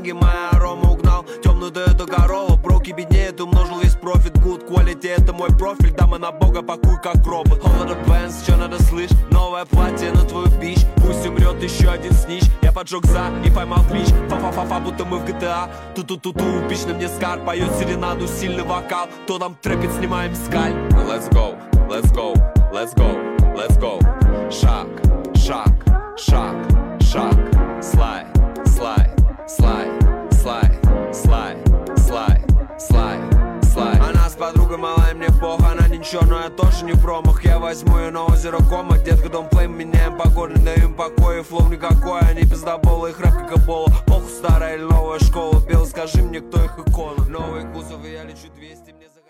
деньги, моя арома угнал. Темную Toyota Corolla, броки беднеет, умножил весь профит. Good quality, это мой профиль, дама на бога, пакуй как робот. All the bands, что надо слышь? Новое платье на твою бич. Пусть умрет еще один снич. Я поджег за и поймал клич. Фа-фа-фа-фа, будто мы в GTA. Ту-ту-ту-ту, пич на мне скар. Поет серенаду, сильный вокал. То нам трепет, снимаем скаль. Let's go, let's go, let's go, let's go. Шаг, шаг, шаг, шаг. Слайд, слайд, слайд, слайд, слайд, слайд, слайд, слайд. Она с подругой малая, мне плохо. Она ничего, но я тоже не промах. Я возьму ее на озеро Кома. Детка, дом плей, меняем погоды, даем покой. Флоу никакой, они пиздоболы, их рэп как эбола. Похуй, старая или новая школа. Белый, скажи мне, кто их икона. Новые кузовы, я лечу 200, мне